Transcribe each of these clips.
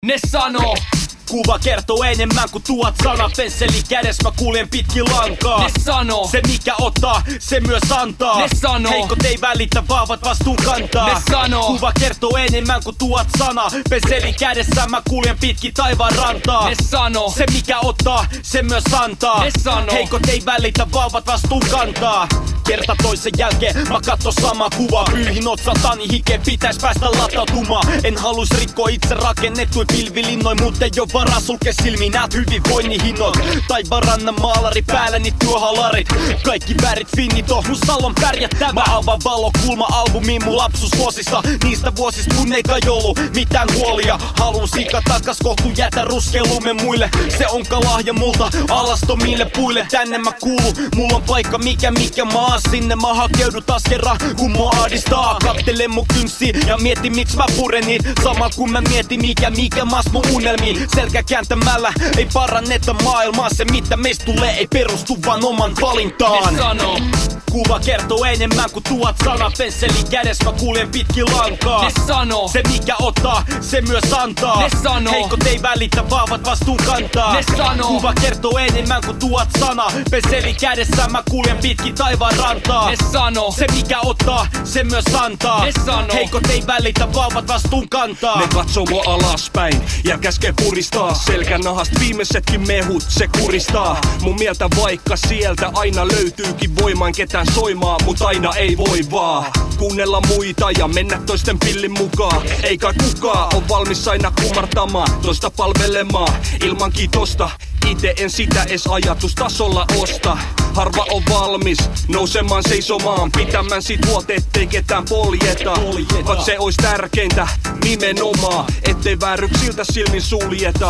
Ne sanoo. Kuva kertoo enemmän kuin 1000 sanaa. Pensseli kädessä mä kuljen pitkin lankaa. Ne sanoo. Se mikä ottaa, se myös antaa. Ne sanoo. Heikot ei välitä, vahvat vastuun kantaa. Ne sanoo. Kuva kertoo enemmän kuin 1000 sanaa. Pensseli kädessä mä kuljen pitkin taivaan rantaa. Ne sanoo. Se mikä ottaa, se myös antaa. Ne sanoo. Heikot ei välitä, vahvat vastuun kantaa. Kerta toisen jälkeen mä katso sama kuva. Pyyhin otsatani hike, pitäis päästä latautumaan. En halus rikkoa itse rakennettuin pilvilinnoin, mut ei oo varaa sulke silmiin, näet hyvinvoinnin hinnot. Taivaanrannan maalari päälläni työhalarit. Kaikki värit finnit on, mun salon pärjättävä. Mä avaan valokulma-albumiin mun lapsuusvuosista. Niistä vuosista kun ei kai ollu mitään huolia. Haluun siika takas kohtu jätä ruskelumme muille. Se onka lahja multa alastomille puille. Tänne mä kuulun, mulla on paikka mikä maa. Sinne mä hakeudun taas kerran kun mua ahdistaa. Kattele mun kynsiä ja mieti miksi mä puren niit. Sama kun mä mietin mikä maas mun unelmiin. Selkä kääntämällä ei paranneta maailmaa. Se mitä meistä tulee ei perustu vaan oman valintaan. Ne sanoo. Kuva kertoo enemmän kuin 1000 sanaa. Pensseli kädessä mä kuljen pitkin lankaa. Ne sanoo. Se mikä ottaa, se myös antaa. Ne sanoo. Heikot ei välitä, vahvat vastuun kantaa. Ne sanoo. Kuva kertoo enemmän kuin 1000 sanaa. Pensseli kädessä mä kuljen pitkin taivaan rantaa. Ne sanoo. Se mikä ottaa, se myös antaa. Ne sanoo. Heikot ei välitä, vahvat vastuun kantaa. Ne katsoo mua alaspäin ja käskee puristaa. Selkänahasta viimeisetkin mehut se kuristaa. Mun mieltä vaikka sieltä aina löytyykin voimaan ketään soimaa, mut aina ei voi vaan kuunnella muita ja mennä toisten pillin mukaan. Eikä kukaan oo valmis aina kumartamaan, toista palvelemaan ilman kiitosta. Ite en sitä edes ajatustasolla osta. Harva on valmis nousemaan seisomaan, pitämään sit huolta ettei ketään poljeta. Vat se ois tärkeintä nimenomaan, ettei vääryksiltä silmin suljeta.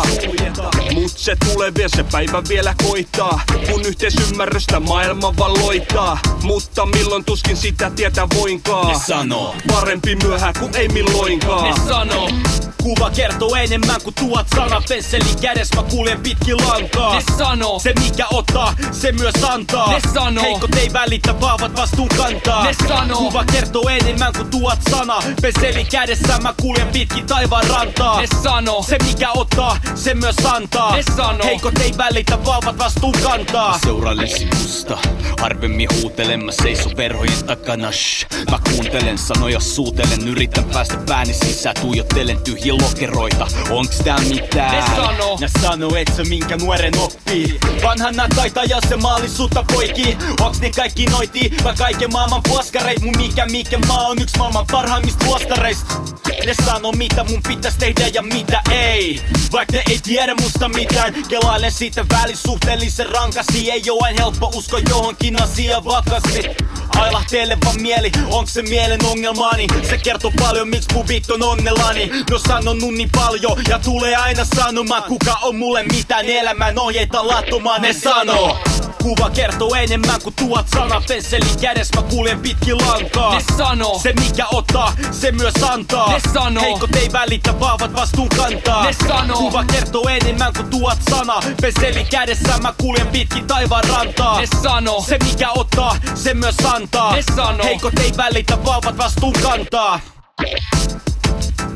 Mut se tulee vielä, se päivä vielä koittaa, kun yhteisymmärrystä maailma valloittaa. Mutta milloin tuskin sitä tietää voinkaan. Ne sanoo. Parempi myöhään kuin ei milloinkaan. Ne sanoo. Kuva kertoo enemmän kuin 1000 sanaa. Pensseli kädessä mä kuljen pitkin lankaa. Ne sanoo. Se mikä ottaa, se myös antaa. Ne sanoo. Heikot ei välitä, vahvat vastuun kantaa. Ne sanoo. Kuva kertoo enemmän kuin 1000 sanaa. Pensseli kädessä mä kuljen pitkin taivaan rantaa. Ne sanoo. Se mikä ottaa, se myös antaa. Ne sanoo. Heikot ei välitä, vahvat vastuun kantaa. Seurailen sivusta, harvemmin huutelen, mä seison verhojen takana. Mä kuuntelen sanoja, suutelen, yritän päästä pääni sisään, tuijottelen tyhjiä lokeroita. Onks tää mitään? Ne sanoo. Nää sanoo, et sä minkä nuoren oppii. Vanhana taitaja se maallisuutta poikii. Onks ne kaikki noitii? Vai kaiken maailman puoskareit? Mun mikä maa on yks maailman parhaimmista luostareista. Ne sanoo mitä mun pitäis tehdä ja mitä ei. Vaik ne ei tiedä musta mitään. Kelailen siitä välisuhteellisen rankasti. Ei oo aina helppo usko johonkin asiaan vakasti. Ailahteleva mieli, onks se mielen ongelmani? Se kertoo paljon miksi puvit on onnellani. No sanonut niin paljon ja tulee aina sanomaan. Kuka on mulle mitään elämän ohjeita lattomaan. Ne sanoo. Kuva kertoo enemmän kuin 1000 sanaa. Pensseli kädessä mä kuljen pitkin lankaa. Ne sanoo. Se mikä ottaa, se myös antaa. Ne sanoo. Heikot ei välitä, vahvat vastuun kantaa. Ne sanoo. Kuva kertoo enemmän kuin 1000 sanaa. Pensseli kädessä mä kuljen pitkin taivaan rantaa. Ne sanoo. Se mikä ottaa, se myös antaa. Ne sanoo. Heikot ei välitä, vahvat vastuun kantaa.